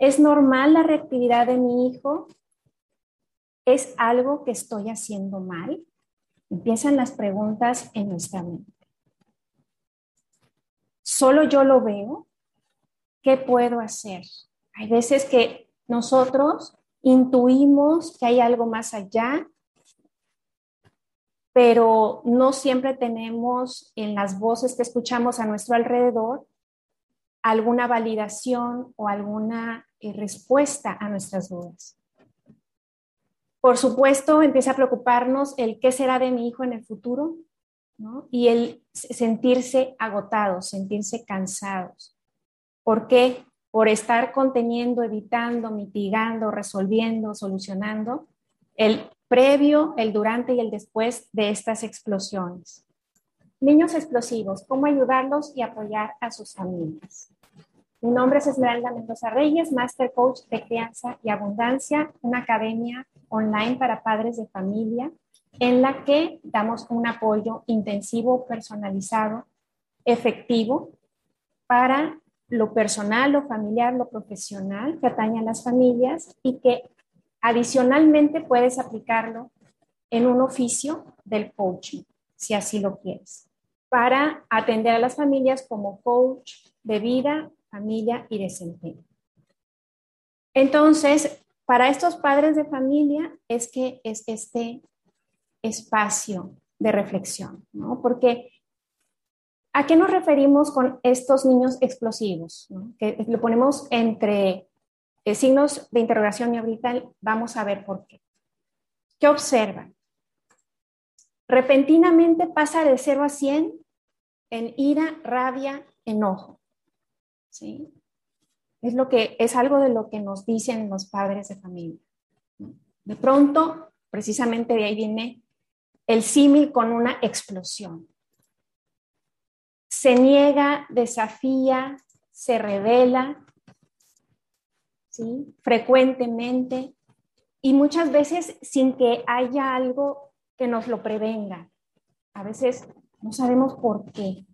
¿Es normal la reactividad de mi hijo? ¿Es algo que estoy haciendo mal? Empiezan las preguntas en nuestra mente. ¿Solo yo lo veo? ¿Qué puedo hacer? Hay veces que nosotros intuimos que hay algo más allá, pero no siempre tenemos en las voces que escuchamos a nuestro alrededor alguna validación o alguna respuesta a nuestras dudas. Por supuesto, empieza a preocuparnos el qué será de mi hijo en el futuro, ¿no? Y el sentirse agotados, sentirse cansados. ¿Por qué? Por estar conteniendo, evitando, mitigando, resolviendo, solucionando el previo, el durante y el después de estas explosiones. Niños explosivos, ¿cómo ayudarlos y apoyar a sus familias? Mi nombre es Esmeralda Mendoza Reyes, Master Coach de Crianza y Abundancia, una academia online para padres de familia en la que damos un apoyo intensivo, personalizado, efectivo para lo personal, lo familiar, lo profesional que atañe a las familias y que adicionalmente puedes aplicarlo en un oficio del coaching, si así lo quieres, para atender a las familias como coach de vida, familia y desempeño. Entonces, para estos padres de familia es que es este espacio de reflexión, ¿no? Porque ¿a qué nos referimos con estos niños explosivos, ¿no? Que lo ponemos entre signos de interrogación y ahorita vamos a ver por qué. ¿Qué observan? Repentinamente pasa de 0 a 100 en ira, rabia, enojo. ¿Sí? Es algo de lo que nos dicen los padres de familia. De pronto, precisamente de ahí viene el símil con una explosión. Se niega, desafía, se revela, ¿sí? Frecuentemente y muchas veces sin que haya algo que nos lo prevenga. A veces no sabemos por qué.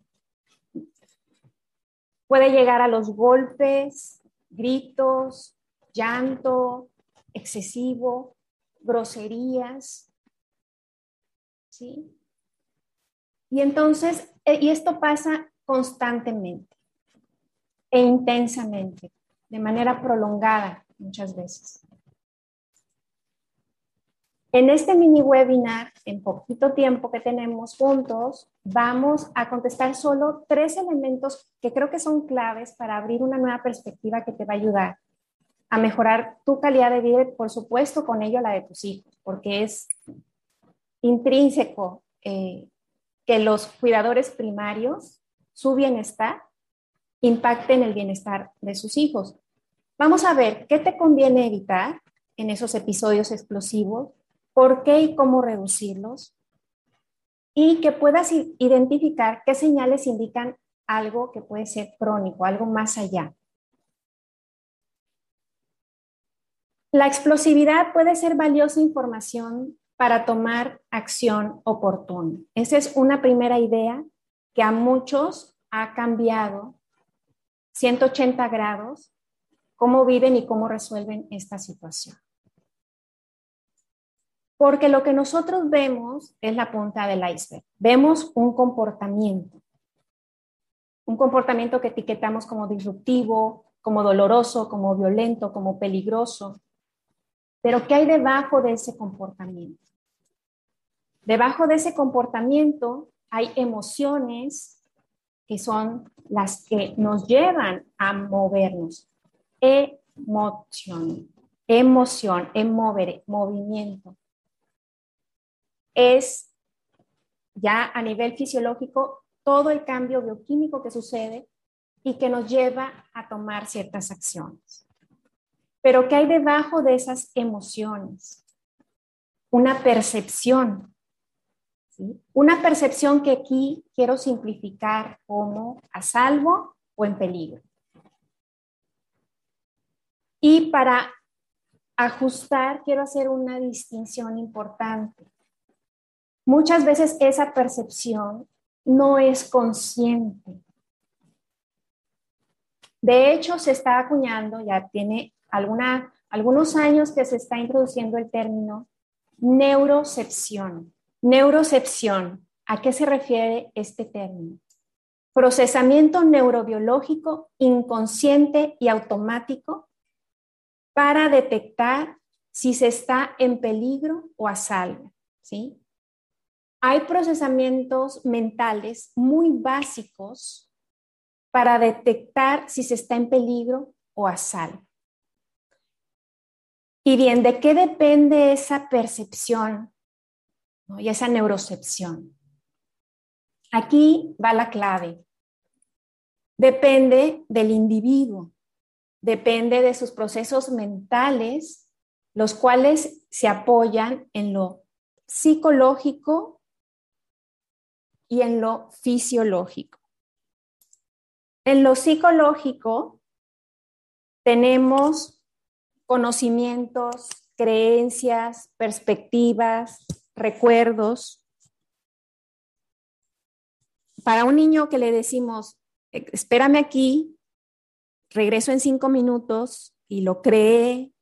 Puede llegar a los golpes, gritos, llanto excesivo, groserías, ¿sí? Y entonces, y esto pasa constantemente e intensamente, de manera prolongada muchas veces. En este mini webinar, en poquito tiempo que tenemos juntos, vamos a contestar solo 3 elementos que creo que son claves para abrir una nueva perspectiva que te va a ayudar a mejorar tu calidad de vida y, por supuesto, con ello la de tus hijos, porque es intrínseco que los cuidadores primarios, su bienestar, impacten el bienestar de sus hijos. Vamos a ver qué te conviene evitar en esos episodios explosivos, por qué y cómo reducirlos, y que puedas identificar qué señales indican algo que puede ser crónico, algo más allá. La explosividad puede ser valiosa información para tomar acción oportuna. Esa es una primera idea que a muchos ha cambiado 180 grados cómo viven y cómo resuelven esta situación. Porque lo que nosotros vemos es la punta del iceberg. Vemos un comportamiento que etiquetamos como disruptivo, como doloroso, como violento, como peligroso. Pero ¿qué hay debajo de ese comportamiento? Debajo de ese comportamiento hay emociones que son las que nos llevan a movernos. Emoción, movere, movimiento. Es ya a nivel fisiológico todo el cambio bioquímico que sucede y que nos lleva a tomar ciertas acciones. Pero ¿qué hay debajo de esas emociones? Una percepción. ¿Sí? Una percepción que aquí quiero simplificar como a salvo o en peligro. Y para ajustar, quiero hacer una distinción importante. Muchas veces esa percepción no es consciente. De hecho, se está acuñando, ya tiene algunos años que se está introduciendo el término neurocepción. Neurocepción, ¿a qué se refiere este término? Procesamiento neurobiológico inconsciente y automático para detectar si se está en peligro o a salvo, ¿sí? Hay procesamientos mentales muy básicos para detectar si se está en peligro o a salvo. Y bien, ¿de qué depende esa percepción, ¿no? Y esa neurocepción? Aquí va la clave. Depende del individuo, depende de sus procesos mentales, los cuales se apoyan en lo psicológico y en lo fisiológico. En lo psicológico tenemos conocimientos, creencias, perspectivas, recuerdos. Para un niño que le decimos, espérame aquí, regreso en 5 minutos, y lo cree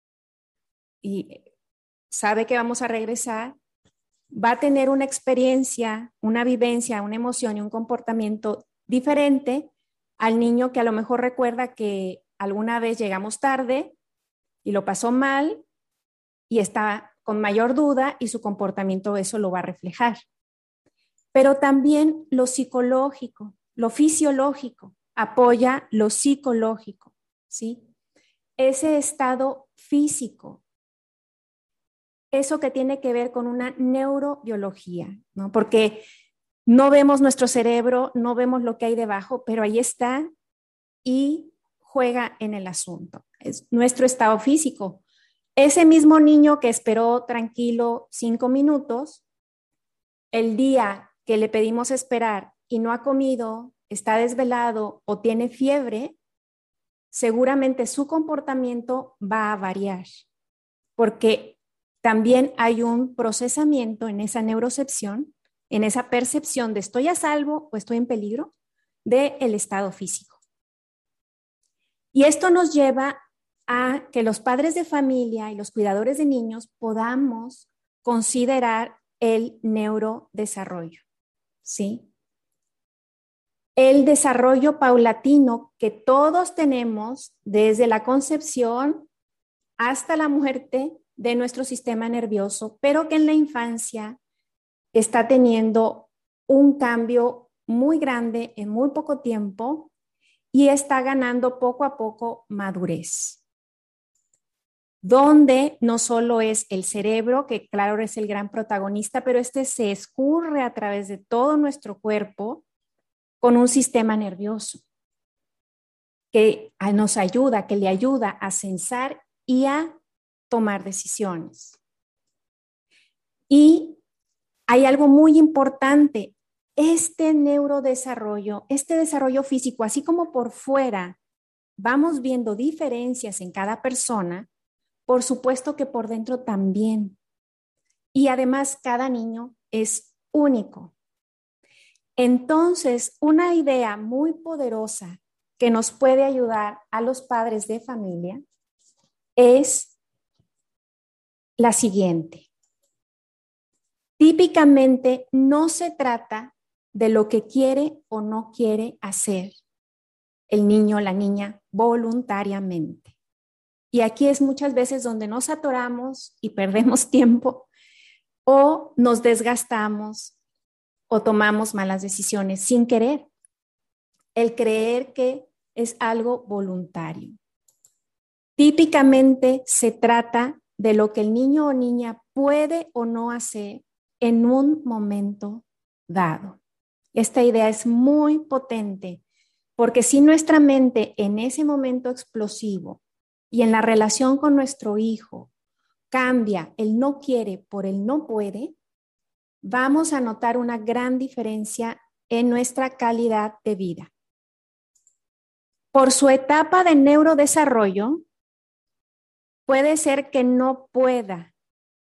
y sabe que vamos a regresar, va a tener una experiencia, una vivencia, una emoción y un comportamiento diferente al niño que a lo mejor recuerda que alguna vez llegamos tarde y lo pasó mal y está con mayor duda y su comportamiento eso lo va a reflejar. Pero también lo psicológico, lo fisiológico apoya lo psicológico, ¿sí? Ese estado físico, eso que tiene que ver con una neurobiología, ¿no? Porque no vemos nuestro cerebro, no vemos lo que hay debajo, pero ahí está y juega en el asunto. Es nuestro estado físico. Ese mismo niño que esperó tranquilo 5 minutos, el día que le pedimos esperar y no ha comido, está desvelado o tiene fiebre, seguramente su comportamiento va a variar, porque también hay un procesamiento en esa neurocepción, en esa percepción de estoy a salvo o estoy en peligro del estado físico. Y esto nos lleva a que los padres de familia y los cuidadores de niños podamos considerar el neurodesarrollo, ¿sí? El desarrollo paulatino que todos tenemos desde la concepción hasta la muerte de nuestro sistema nervioso, pero que en la infancia está teniendo un cambio muy grande en muy poco tiempo y está ganando poco a poco madurez, donde no solo es el cerebro, que claro es el gran protagonista, pero este se escurre a través de todo nuestro cuerpo con un sistema nervioso que nos ayuda, que le ayuda a sensar y a tomar decisiones. Y hay algo muy importante, este neurodesarrollo, este desarrollo físico, así como por fuera vamos viendo diferencias en cada persona, por supuesto que por dentro también. Y además cada niño es único. Entonces, una idea muy poderosa que nos puede ayudar a los padres de familia es la siguiente. Típicamente no se trata de lo que quiere o no quiere hacer el niño o la niña voluntariamente. Y aquí es muchas veces donde nos atoramos y perdemos tiempo o nos desgastamos o tomamos malas decisiones sin querer. El creer que es algo voluntario. Típicamente se trata de lo que el niño o niña puede o no hacer en un momento dado. Esta idea es muy potente porque si nuestra mente en ese momento explosivo y en la relación con nuestro hijo cambia el no quiere por el no puede, vamos a notar una gran diferencia en nuestra calidad de vida. Por su etapa de neurodesarrollo, puede ser que no pueda,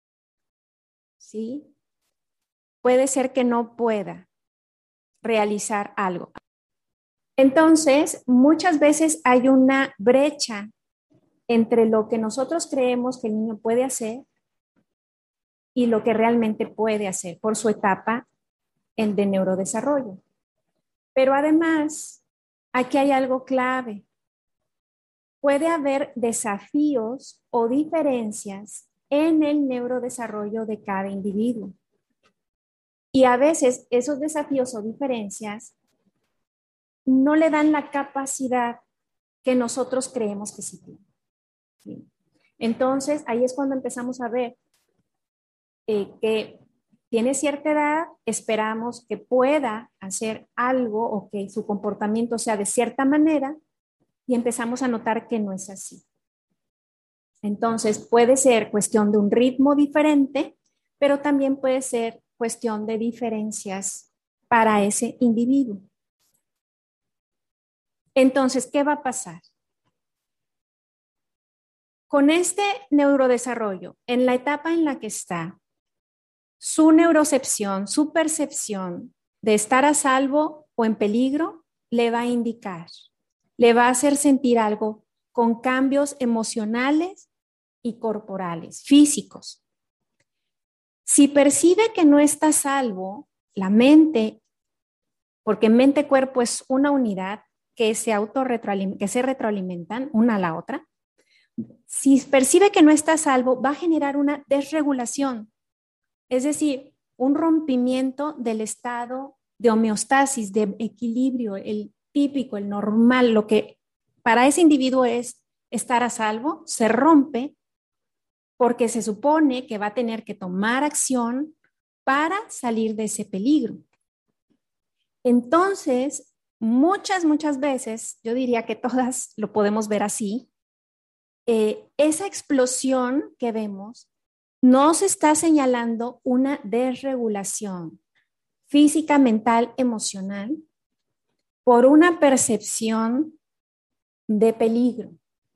¿sí? Puede ser que no pueda realizar algo. Entonces, muchas veces hay una brecha entre lo que nosotros creemos que el niño puede hacer y lo que realmente puede hacer por su etapa de neurodesarrollo. Pero además, aquí hay algo clave. Puede haber desafíos o diferencias en el neurodesarrollo de cada individuo. Y a veces esos desafíos o diferencias no le dan la capacidad que nosotros creemos que sí tiene. ¿Sí? Entonces, ahí es cuando empezamos a ver que tiene cierta edad, esperamos que pueda hacer algo o que su comportamiento sea de cierta manera y empezamos a notar que no es así. Entonces, puede ser cuestión de un ritmo diferente, pero también puede ser cuestión de diferencias para ese individuo. Entonces, ¿qué va a pasar? Con este neurodesarrollo, en la etapa en la que está, su neurocepción, su percepción de estar a salvo o en peligro, le va a indicar, le va a hacer sentir algo con cambios emocionales y corporales, físicos. Si percibe que no está a salvo, la mente, porque mente-cuerpo es una unidad que se retroalimentan una a la otra, si percibe que no está a salvo, va a generar una desregulación, es decir, un rompimiento del estado de homeostasis, de equilibrio, el típico, el normal, lo que para ese individuo es estar a salvo, se rompe porque se supone que va a tener que tomar acción para salir de ese peligro. Entonces, muchas veces, yo diría que todas lo podemos ver así, esa explosión que vemos nos está señalando una desregulación física, mental, emocional por una percepción de peligro.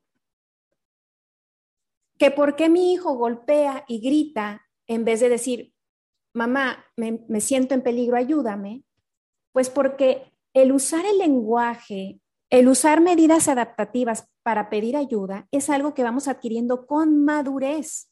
Que por qué mi hijo golpea y grita en vez de decir, mamá, me siento en peligro, ayúdame, pues porque el usar el lenguaje, el usar medidas adaptativas para pedir ayuda es algo que vamos adquiriendo con madurez.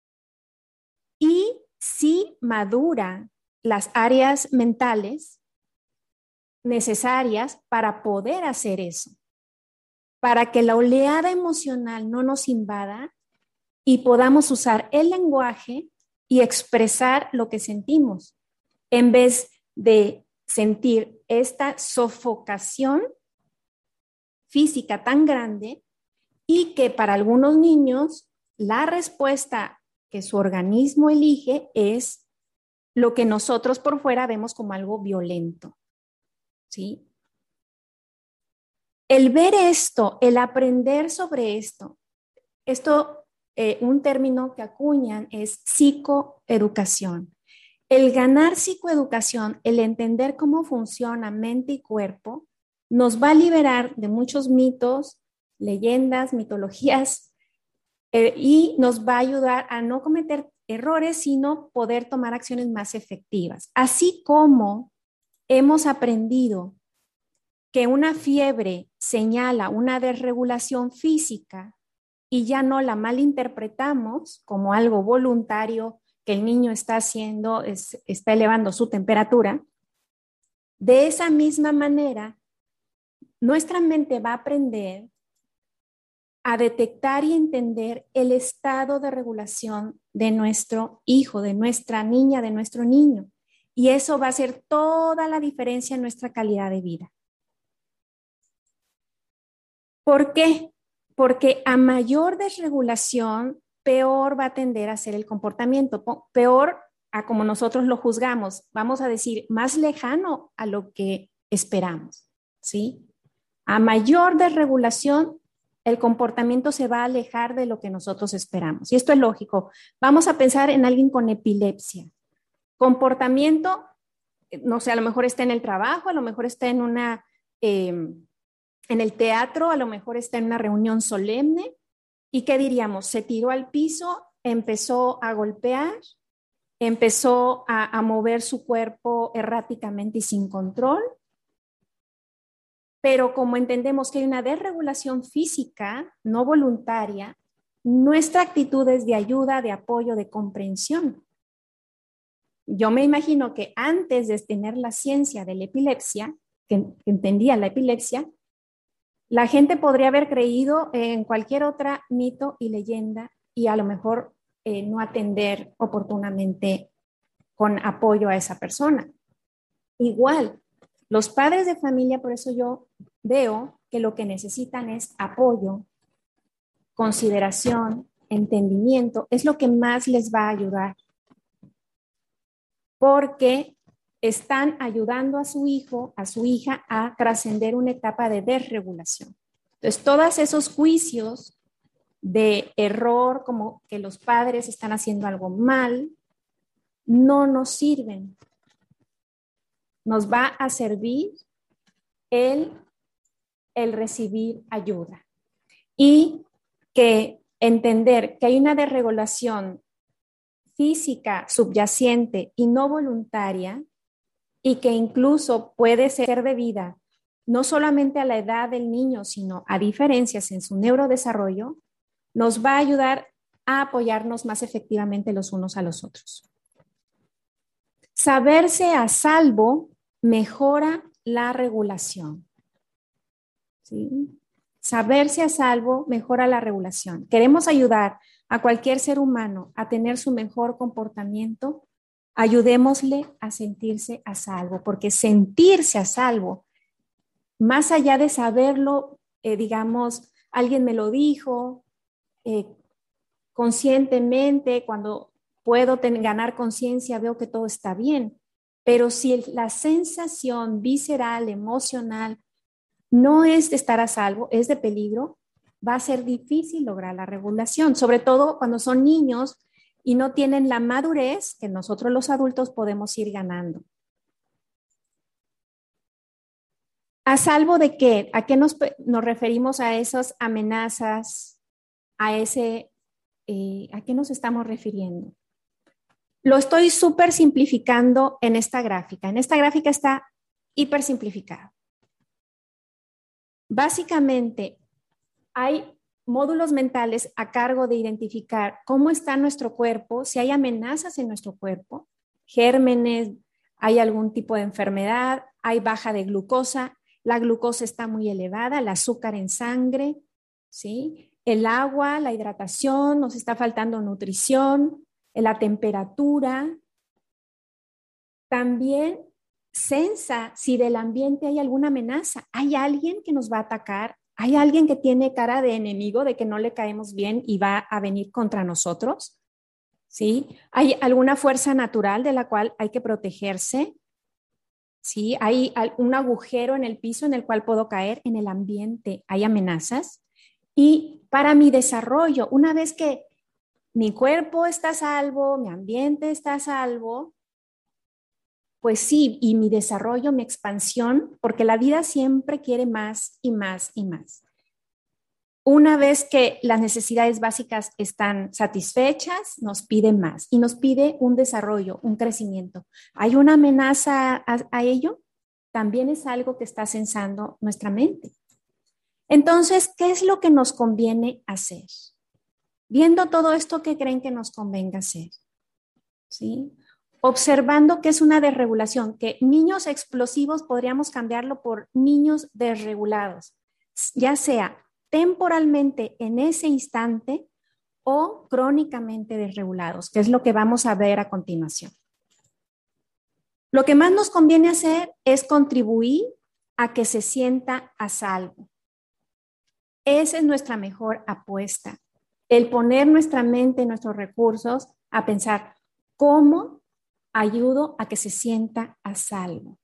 Y si madura las áreas mentales necesarias para poder hacer eso, para que la oleada emocional no nos invada y podamos usar el lenguaje y expresar lo que sentimos, en vez de sentir esta sofocación física tan grande y que para algunos niños la respuesta que su organismo elige es lo que nosotros por fuera vemos como algo violento. ¿Sí? El ver esto, el aprender sobre esto, un término que acuñan es psicoeducación. El ganar psicoeducación, el entender cómo funciona mente y cuerpo, nos va a liberar de muchos mitos, leyendas, mitologías, y nos va a ayudar a no cometer errores, sino poder tomar acciones más efectivas. Así como hemos aprendido que una fiebre señala una desregulación física y ya no la malinterpretamos como algo voluntario que el niño está haciendo, está elevando su temperatura, de esa misma manera, nuestra mente va a aprender a detectar y entender el estado de regulación de nuestro hijo, de nuestra niña, de nuestro niño. Y eso va a hacer toda la diferencia en nuestra calidad de vida. ¿Por qué? Porque a mayor desregulación, peor va a tender a ser el comportamiento, peor a como nosotros lo juzgamos, vamos a decir, más lejano a lo que esperamos, ¿sí? A mayor desregulación, el comportamiento se va a alejar de lo que nosotros esperamos. Y esto es lógico. Vamos a pensar en alguien con epilepsia. Comportamiento, no sé, a lo mejor está en el trabajo, a lo mejor está en el teatro, a lo mejor está en una reunión solemne. ¿Y qué diríamos? Se tiró al piso, empezó a golpear, empezó a mover su cuerpo erráticamente y sin control. Pero como entendemos que hay una desregulación física no voluntaria, nuestra actitud es de ayuda, de apoyo, de comprensión. Yo me imagino que antes de tener la ciencia de la epilepsia, que entendía la epilepsia, la gente podría haber creído en cualquier otra mito y leyenda y a lo mejor no atender oportunamente con apoyo a esa persona. Igual, los padres de familia, por eso yo veo que lo que necesitan es apoyo, consideración, entendimiento, es lo que más les va a ayudar. Porque están ayudando a su hijo, a su hija, a trascender una etapa de desregulación. Entonces, todos esos juicios de error, como que los padres están haciendo algo mal, no nos sirven. Nos va a servir el recibir ayuda y que entender que hay una desregulación física subyacente y no voluntaria y que incluso puede ser debida no solamente a la edad del niño, sino a diferencias en su neurodesarrollo, nos va a ayudar a apoyarnos más efectivamente los unos a los otros. Saberse a salvo mejora la regulación. ¿Sí? Saberse a salvo mejora la regulación. Queremos ayudar a cualquier ser humano a tener su mejor comportamiento, ayudémosle a sentirse a salvo, porque sentirse a salvo, más allá de saberlo, digamos, alguien me lo dijo conscientemente, cuando puedo ganar conciencia, veo que todo está bien, pero si la sensación visceral, emocional, no es de estar a salvo, es de peligro, va a ser difícil lograr la regulación, sobre todo cuando son niños y no tienen la madurez que nosotros los adultos podemos ir ganando. ¿A salvo de qué? ¿A qué nos referimos a esas amenazas? ¿A qué nos estamos refiriendo? Lo estoy súper simplificando en esta gráfica. En esta gráfica está hiper simplificado. Básicamente, hay módulos mentales a cargo de identificar cómo está nuestro cuerpo, si hay amenazas en nuestro cuerpo, gérmenes, hay algún tipo de enfermedad, hay baja de glucosa, la glucosa está muy elevada, el azúcar en sangre, ¿sí? El agua, la hidratación, nos está faltando nutrición, la temperatura. También sensa si del ambiente hay alguna amenaza, hay alguien que nos va a atacar, hay alguien que tiene cara de enemigo, de que no le caemos bien y va a venir contra nosotros, ¿sí? Hay alguna fuerza natural de la cual hay que protegerse, ¿sí? Hay un agujero en el piso en el cual puedo caer, en el ambiente hay amenazas. Y para mi desarrollo, una vez que mi cuerpo está a salvo, mi ambiente está a salvo, pues sí, y mi desarrollo, mi expansión, porque la vida siempre quiere más y más y más. Una vez que las necesidades básicas están satisfechas, nos pide más y nos pide un desarrollo, un crecimiento. ¿Hay una amenaza a ello? También es algo que está sensando nuestra mente. Entonces, ¿qué es lo que nos conviene hacer? Viendo todo esto, ¿qué creen que nos convenga hacer? ¿Sí? Observando que es una desregulación, que niños explosivos podríamos cambiarlo por niños desregulados, ya sea temporalmente en ese instante o crónicamente desregulados, que es lo que vamos a ver a continuación. Lo que más nos conviene hacer es contribuir a que se sienta a salvo. Esa es nuestra mejor apuesta, el poner nuestra mente, nuestros recursos a pensar cómo ayudo a que se sienta a salvo.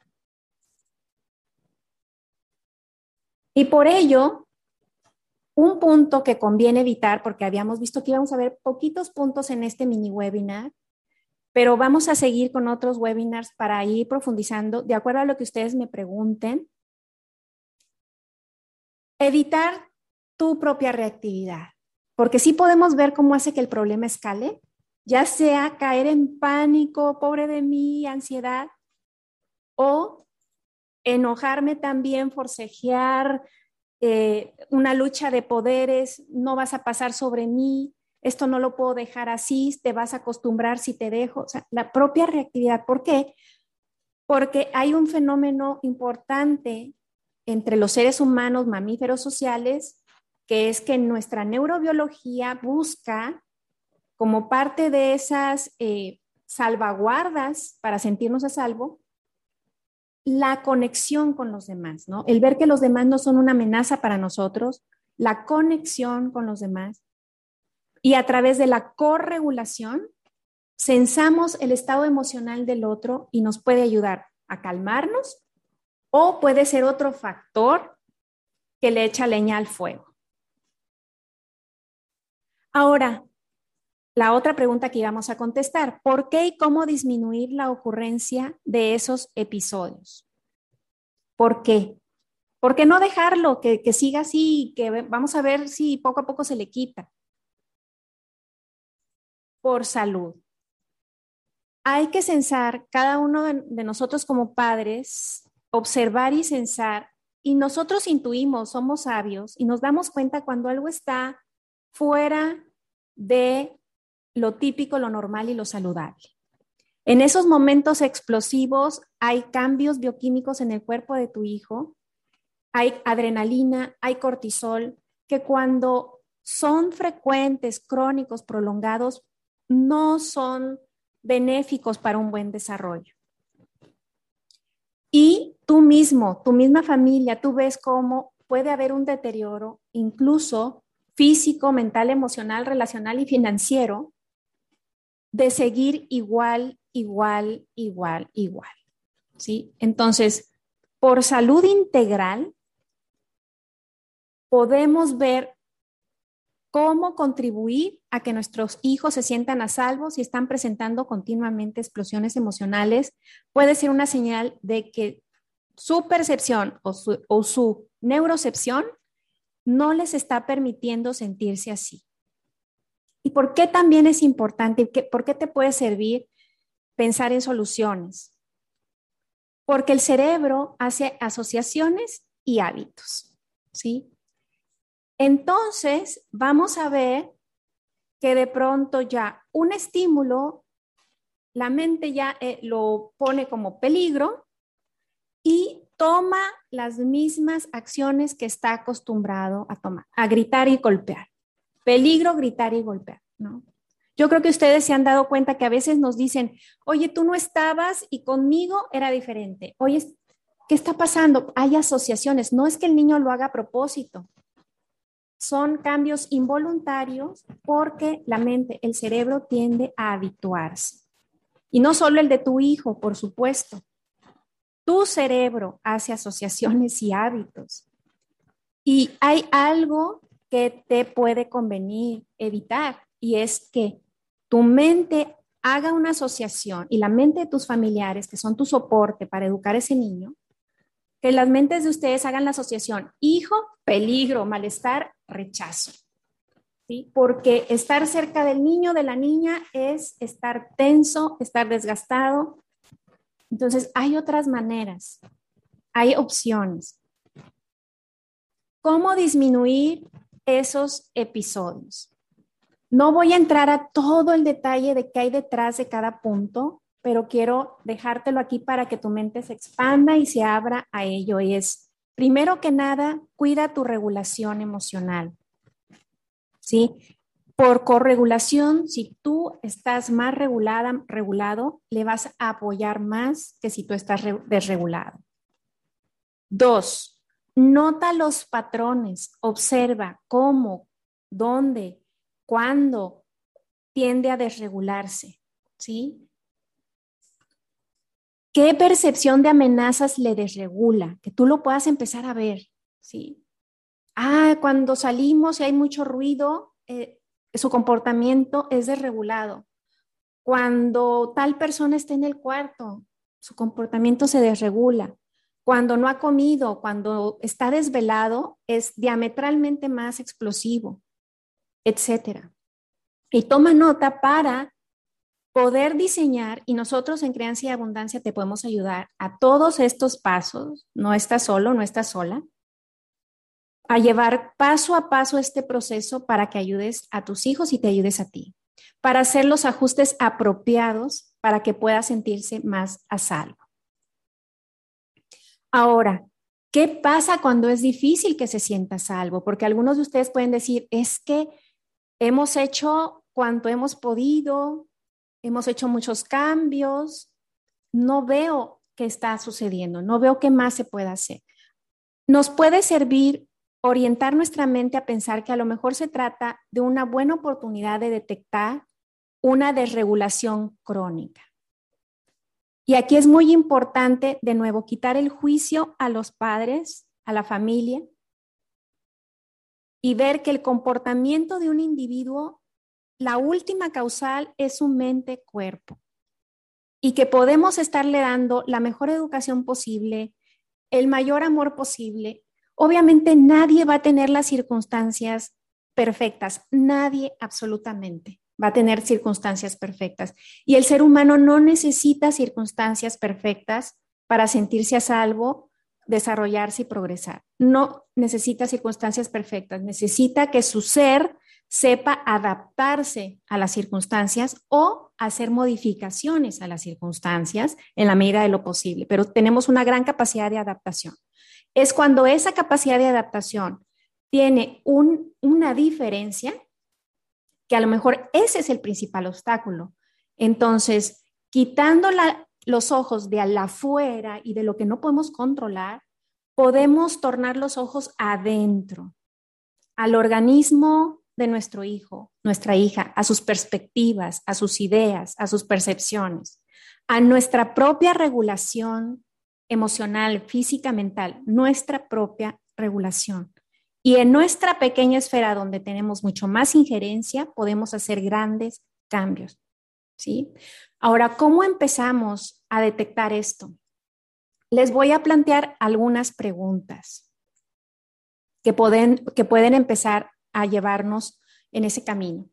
Y por ello, un punto que conviene evitar, porque habíamos visto que íbamos a ver poquitos puntos en este mini webinar, pero vamos a seguir con otros webinars para ir profundizando de acuerdo a lo que ustedes me pregunten. Evitar tu propia reactividad, porque sí podemos ver cómo hace que el problema escale, ya sea caer en pánico, pobre de mí, ansiedad, o enojarme también, forcejear, una lucha de poderes, no vas a pasar sobre mí, esto no lo puedo dejar así, te vas a acostumbrar si te dejo. O sea, la propia reactividad. ¿Por qué? Porque hay un fenómeno importante entre los seres humanos, mamíferos sociales, que es que nuestra neurobiología busca, como parte de esas salvaguardas para sentirnos a salvo, la conexión con los demás, ¿no? El ver que los demás no son una amenaza para nosotros, la conexión con los demás. Y a través de la corregulación, sensamos el estado emocional del otro y nos puede ayudar a calmarnos, o puede ser otro factor que le echa leña al fuego. Ahora, la otra pregunta que íbamos a contestar: ¿por qué y cómo disminuir la ocurrencia de esos episodios? ¿Por qué? ¿Por qué no dejarlo, que siga así, que vamos a ver si poco a poco se le quita? Por salud. Hay que censar, cada uno de nosotros como padres, observar y censar, y nosotros intuimos, somos sabios y nos damos cuenta cuando algo está fuera de lo típico, lo normal y lo saludable. En esos momentos explosivos hay cambios bioquímicos en el cuerpo de tu hijo, hay adrenalina, hay cortisol, que cuando son frecuentes, crónicos, prolongados, no son benéficos para un buen desarrollo. Y tú mismo, tu misma familia, tú ves cómo puede haber un deterioro, incluso físico, mental, emocional, relacional y financiero, de seguir igual, ¿sí? Entonces, por salud integral, podemos ver cómo contribuir a que nuestros hijos se sientan a salvo si están presentando continuamente explosiones emocionales. Puede ser una señal de que su percepción o su neurocepción no les está permitiendo sentirse así. ¿Y por qué también es importante? ¿Por qué te puede servir pensar en soluciones? Porque el cerebro hace asociaciones y hábitos, ¿sí? Entonces, vamos a ver que de pronto ya un estímulo, la mente ya lo pone como peligro y toma las mismas acciones que está acostumbrado a tomar, a gritar y golpear. Peligro, gritar y golpear, ¿no? Yo creo que ustedes se han dado cuenta que a veces nos dicen, oye, tú no estabas y conmigo era diferente. Oye, ¿qué está pasando? Hay asociaciones, no es que el niño lo haga a propósito. Son cambios involuntarios porque la mente, el cerebro tiende a habituarse. Y no solo el de tu hijo, por supuesto. Tu cerebro hace asociaciones y hábitos. Y hay algo que te puede convenir evitar, y es que tu mente haga una asociación, y la mente de tus familiares, que son tu soporte para educar a ese niño, que las mentes de ustedes hagan la asociación hijo, peligro, malestar, rechazo. ¿Sí? Porque estar cerca del niño, de la niña, es estar tenso, estar desgastado. Entonces, hay otras maneras, hay opciones. ¿Cómo disminuir esos episodios? No voy a entrar a todo el detalle de qué hay detrás de cada punto, pero quiero dejártelo aquí para que tu mente se expanda y se abra a ello. Y es, primero que nada, cuida tu regulación emocional, ¿sí? Por corregulación, si tú estás más regulado, le vas a apoyar más que si tú estás desregulado. 2, nota los patrones, observa cómo, dónde, cuándo tiende a desregularse, ¿sí? ¿Qué percepción de amenazas le desregula? Que tú lo puedas empezar a ver, ¿sí? Cuando salimos y hay mucho ruido, su comportamiento es desregulado. Cuando tal persona está en el cuarto, su comportamiento se desregula. Cuando no ha comido, cuando está desvelado, es diametralmente más explosivo, etcétera. Y toma nota para poder diseñar, y nosotros en Crianza y Abundancia te podemos ayudar a todos estos pasos, no estás solo, no estás sola, a llevar paso a paso este proceso para que ayudes a tus hijos y te ayudes a ti, para hacer los ajustes apropiados para que puedas sentirse más a salvo. Ahora, ¿qué pasa cuando es difícil que se sienta a salvo? Porque algunos de ustedes pueden decir, es que hemos hecho cuanto hemos podido, hemos hecho muchos cambios, no veo qué está sucediendo, no veo qué más se puede hacer. Nos puede servir orientar nuestra mente a pensar que a lo mejor se trata de una buena oportunidad de detectar una desregulación crónica. Y aquí es muy importante, de nuevo, quitar el juicio a los padres, a la familia, y ver que el comportamiento de un individuo, la última causal es su mente-cuerpo. Y que podemos estarle dando la mejor educación posible, el mayor amor posible. Obviamente nadie va a tener las circunstancias perfectas, nadie absolutamente va a tener circunstancias perfectas. Y el ser humano no necesita circunstancias perfectas para sentirse a salvo, desarrollarse y progresar. No necesita circunstancias perfectas, necesita que su ser sepa adaptarse a las circunstancias o hacer modificaciones a las circunstancias en la medida de lo posible, pero tenemos una gran capacidad de adaptación. Es cuando esa capacidad de adaptación tiene una diferencia, que a lo mejor ese es el principal obstáculo. Entonces, quitando los ojos de afuera y de lo que no podemos controlar, podemos tornar los ojos adentro, al organismo de nuestro hijo, nuestra hija, a sus perspectivas, a sus ideas, a sus percepciones, a nuestra propia regulación emocional, física, mental, nuestra propia regulación. Y en nuestra pequeña esfera donde tenemos mucho más injerencia, podemos hacer grandes cambios, ¿sí? Ahora, ¿cómo empezamos a detectar esto? Les voy a plantear algunas preguntas que pueden empezar a llevarnos en ese camino.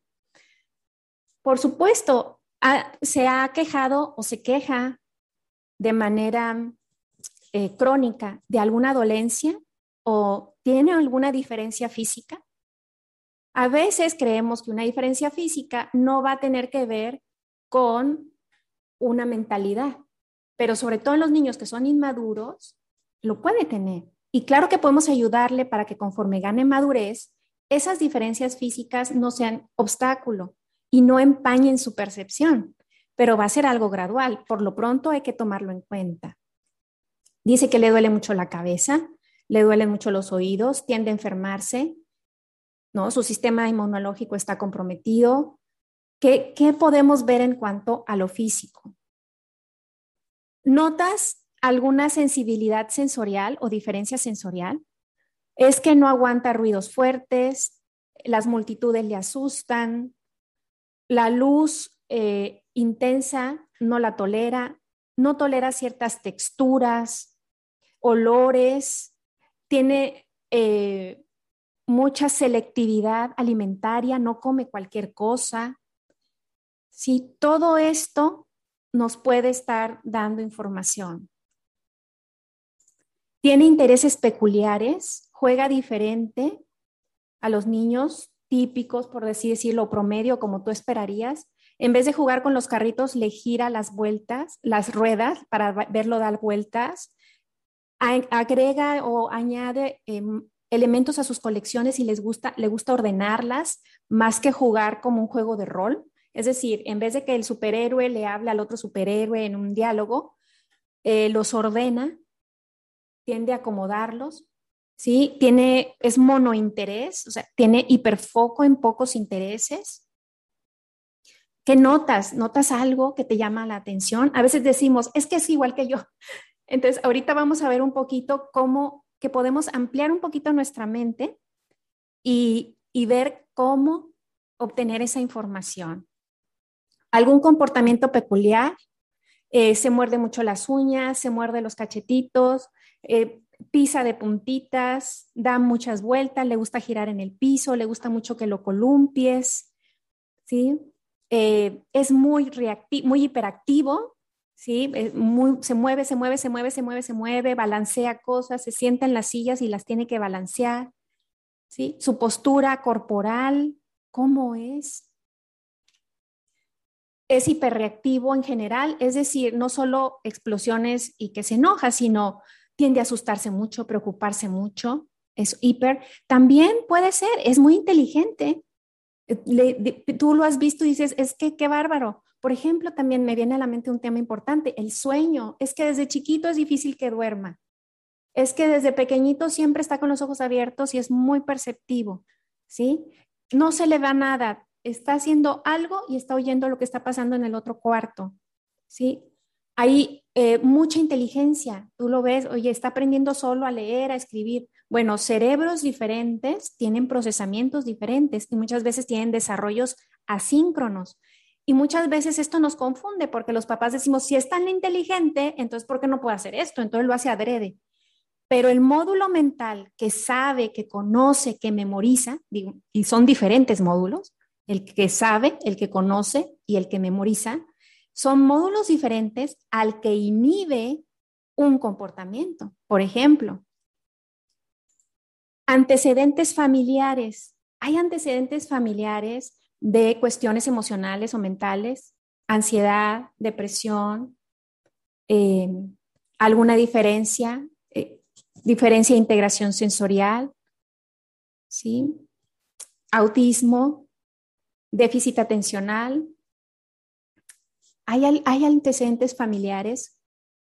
Por supuesto, se ha quejado o se queja de manera crónica de alguna dolencia o tiene alguna diferencia física. A veces creemos que una diferencia física no va a tener que ver con una mentalidad, pero sobre todo en los niños que son inmaduros, lo puede tener. Y claro que podemos ayudarle para que conforme gane madurez, esas diferencias físicas no sean obstáculo y no empañen su percepción, pero va a ser algo gradual. Por lo pronto hay que tomarlo en cuenta. Dice que le duele mucho la cabeza, le duelen mucho los oídos, tiende a enfermarse, ¿no? Su sistema inmunológico está comprometido. ¿Qué podemos ver en cuanto a lo físico? ¿Notas alguna sensibilidad sensorial o diferencia sensorial? Es que no aguanta ruidos fuertes, las multitudes le asustan, la luz intensa no la tolera, no tolera ciertas texturas, olores, tiene mucha selectividad alimentaria, no come cualquier cosa. Sí, todo esto nos puede estar dando información. Tiene intereses peculiares, juega diferente a los niños típicos, por así decirlo, promedio, como tú esperarías. En vez de jugar con los carritos, le gira las vueltas, las ruedas para verlo dar vueltas. Agrega o añade elementos a sus colecciones y le gusta ordenarlas más que jugar como un juego de rol. Es decir, en vez de que el superhéroe le hable al otro superhéroe en un diálogo, los ordena, tiende a acomodarlos, ¿sí? Es monointerés, o sea, tiene hiperfoco en pocos intereses. ¿Qué notas? ¿Notas algo que te llama la atención? A veces decimos, es que es igual que yo. Entonces, ahorita vamos a ver un poquito cómo que podemos ampliar un poquito nuestra mente y ver cómo obtener esa información. ¿Algún comportamiento peculiar? Se muerde mucho las uñas, se muerde los cachetitos, pisa de puntitas, da muchas vueltas, le gusta girar en el piso, le gusta mucho que lo columpies, ¿sí? es muy reactivo, muy hiperactivo, ¿sí? Se mueve, balancea cosas, se sienta en las sillas y las tiene que balancear, ¿sí? Su postura corporal, ¿cómo es? Es hiperreactivo en general, es decir, no solo explosiones y que se enoja, sino tiende a asustarse mucho, preocuparse mucho, es hiper. También puede ser, es muy inteligente. Tú lo has visto y dices, es que qué bárbaro. Por ejemplo, también me viene a la mente un tema importante, el sueño. Es que desde chiquito es difícil que duerma. Es que desde pequeñito siempre está con los ojos abiertos y es muy perceptivo, ¿sí? No se le va nada, está haciendo algo y está oyendo lo que está pasando en el otro cuarto, ¿sí? Hay mucha inteligencia, tú lo ves, oye, está aprendiendo solo a leer, a escribir. Bueno, cerebros diferentes tienen procesamientos diferentes y muchas veces tienen desarrollos asíncronos. Y muchas veces esto nos confunde porque los papás decimos, si es tan inteligente, entonces ¿por qué no puede hacer esto? Entonces lo hace adrede. Pero el módulo mental que sabe, que conoce, que memoriza, digo, y son diferentes módulos, el que sabe, el que conoce y el que memoriza, son módulos diferentes al que inhibe un comportamiento. Por ejemplo, antecedentes familiares. Hay antecedentes familiares de cuestiones emocionales o mentales, ansiedad, depresión, eh, alguna diferencia de integración sensorial, ¿sí? Autismo, déficit atencional. ¿Hay antecedentes familiares?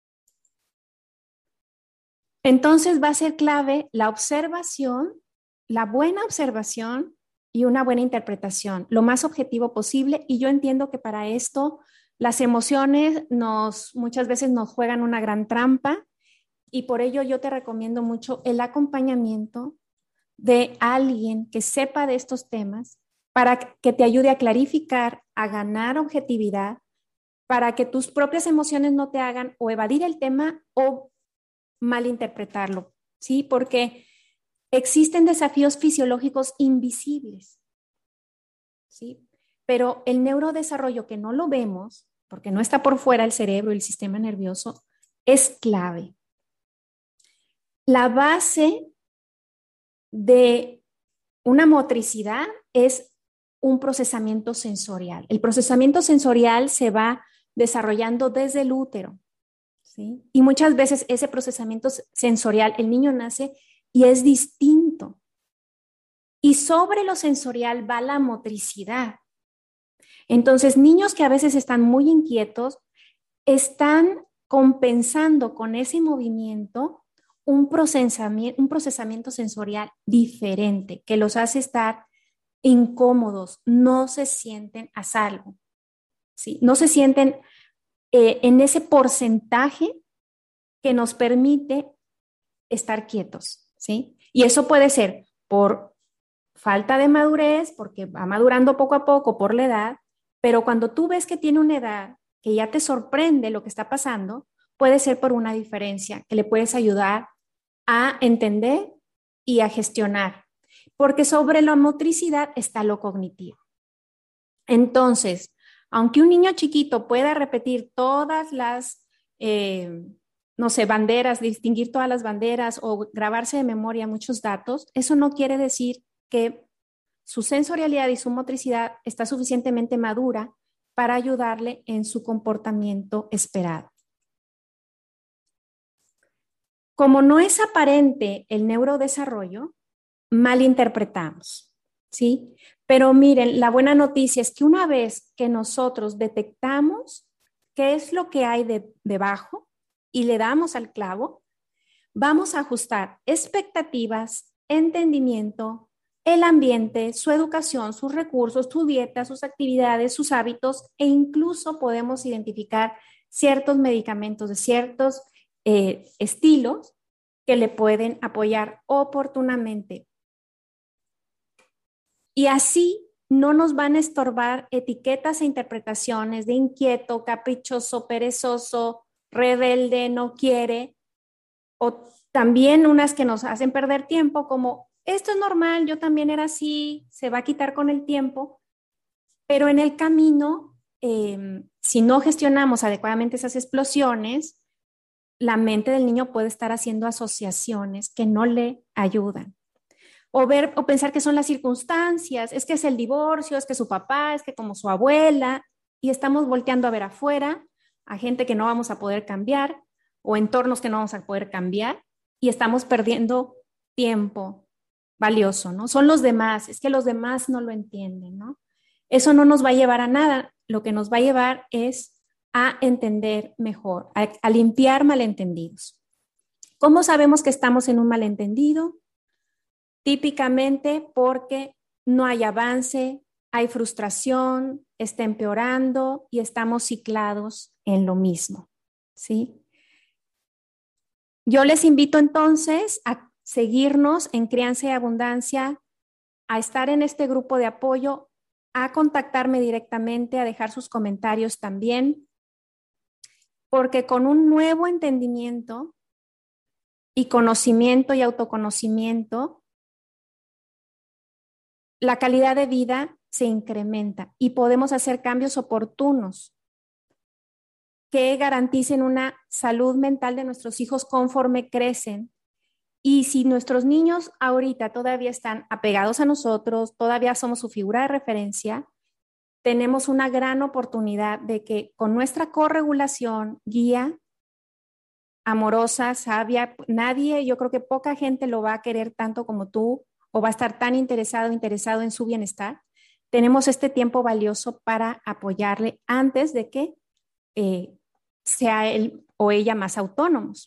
Entonces va a ser clave la observación, la buena observación y una buena interpretación, lo más objetivo posible. Y yo entiendo que para esto las emociones muchas veces nos juegan una gran trampa y por ello yo te recomiendo mucho el acompañamiento de alguien que sepa de estos temas para que te ayude a clarificar, a ganar objetividad, para que tus propias emociones no te hagan o evadir el tema o malinterpretarlo, ¿sí? Porque existen desafíos fisiológicos invisibles, ¿sí? Pero el neurodesarrollo que no lo vemos, porque no está por fuera el cerebro y el sistema nervioso, es clave. La base de una motricidad es un procesamiento sensorial. El procesamiento sensorial se va desarrollando desde el útero, ¿sí? Y muchas veces ese procesamiento sensorial, el niño nace y es distinto. Y sobre lo sensorial va la motricidad. Entonces, niños que a veces están muy inquietos, están compensando con ese movimiento un procesamiento sensorial diferente que los hace estar incómodos, no se sienten a salvo, ¿sí? No se sienten en ese porcentaje que nos permite estar quietos, ¿sí? Y eso puede ser por falta de madurez, porque va madurando poco a poco por la edad, pero cuando tú ves que tiene una edad que ya te sorprende lo que está pasando, puede ser por una diferencia que le puedes ayudar a entender y a gestionar, porque sobre la motricidad está lo cognitivo. Entonces, aunque un niño chiquito pueda repetir todas las, no sé, banderas, distinguir todas las banderas o grabarse de memoria muchos datos, eso no quiere decir que su sensorialidad y su motricidad está suficientemente madura para ayudarle en su comportamiento esperado. Como no es aparente el neurodesarrollo, malinterpretamos, ¿sí? Pero miren, la buena noticia es que una vez que nosotros detectamos qué es lo que hay debajo y le damos al clavo, vamos a ajustar expectativas, entendimiento, el ambiente, su educación, sus recursos, su dieta, sus actividades, sus hábitos e incluso podemos identificar ciertos medicamentos de ciertos estilos que le pueden apoyar oportunamente. Y así no nos van a estorbar etiquetas e interpretaciones de inquieto, caprichoso, perezoso, rebelde, no quiere, o también unas que nos hacen perder tiempo, como esto es normal, yo también era así, se va a quitar con el tiempo. Pero en el camino, si no gestionamos adecuadamente esas explosiones, la mente del niño puede estar haciendo asociaciones que no le ayudan. O pensar que son las circunstancias, es que es el divorcio, es que su papá, es que como su abuela, y estamos volteando a ver afuera a gente que no vamos a poder cambiar o entornos que no vamos a poder cambiar y estamos perdiendo tiempo valioso, ¿no? Son los demás, es que los demás no lo entienden, ¿no? Eso no nos va a llevar a nada, lo que nos va a llevar es a entender mejor, a limpiar malentendidos. ¿Cómo sabemos que estamos en un malentendido? Típicamente porque no hay avance, hay frustración, está empeorando y estamos ciclados en lo mismo, ¿sí? Yo les invito entonces a seguirnos en Crianza y Abundancia, a estar en este grupo de apoyo, a contactarme directamente, a dejar sus comentarios también, porque con un nuevo entendimiento y conocimiento y autoconocimiento, la calidad de vida se incrementa y podemos hacer cambios oportunos que garanticen una salud mental de nuestros hijos conforme crecen. Y si nuestros niños ahorita todavía están apegados a nosotros, todavía somos su figura de referencia, tenemos una gran oportunidad de que con nuestra corregulación, guía, amorosa, sabia, nadie, yo creo que poca gente lo va a querer tanto como tú o va a estar tan interesado en su bienestar. Tenemos este tiempo valioso para apoyarle antes de que sea él o ella más autónomos.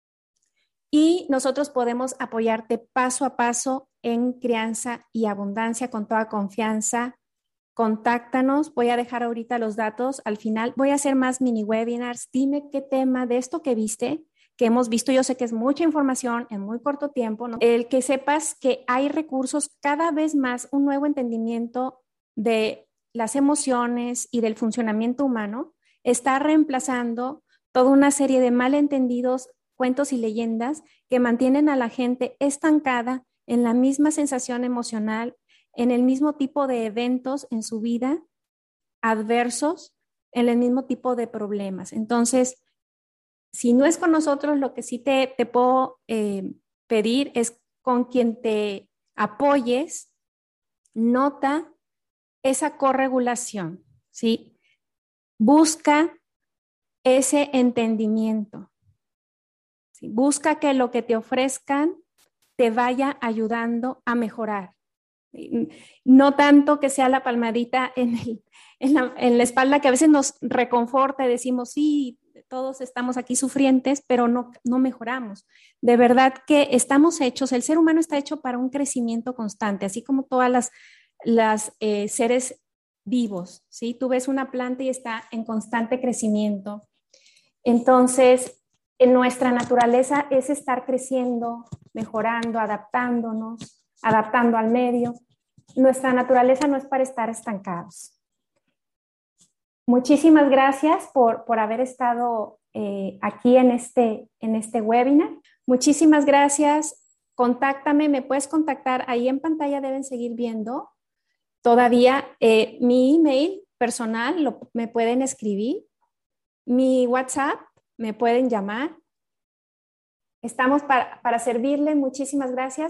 Y nosotros podemos apoyarte paso a paso en crianza y abundancia con toda confianza. Contáctanos, voy a dejar ahorita los datos al final. Voy a hacer más mini webinars. Dime qué tema de esto que viste, que hemos visto. Yo sé que es mucha información en muy corto tiempo, ¿no? El que sepas que hay recursos, cada vez más un nuevo entendimiento de las emociones y del funcionamiento humano está reemplazando toda una serie de malentendidos, cuentos y leyendas que mantienen a la gente estancada en la misma sensación emocional, en el mismo tipo de eventos en su vida adversos, en el mismo tipo de problemas. Entonces, si no es con nosotros, lo que sí te puedo pedir es con quien te apoyes, nota esa corregulación, ¿sí? Busca ese entendimiento, ¿sí? Busca que lo que te ofrezcan te vaya ayudando a mejorar. No tanto que sea la palmadita en la espalda que a veces nos reconforta y decimos, sí, todos estamos aquí sufrientes, pero no mejoramos. De verdad que estamos hechos, el ser humano está hecho para un crecimiento constante, así como todas las seres vivos, ¿sí? Tú ves una planta y está en constante crecimiento. Entonces, en nuestra naturaleza es estar creciendo, mejorando, adaptándonos, adaptando al medio. Nuestra naturaleza no es para estar estancados. Muchísimas gracias por haber estado aquí en este webinar. Muchísimas gracias. Contáctame, me puedes contactar. Ahí en pantalla deben seguir viendo todavía mi email personal, me pueden escribir. Mi WhatsApp, me pueden llamar. Estamos para servirle. Muchísimas gracias.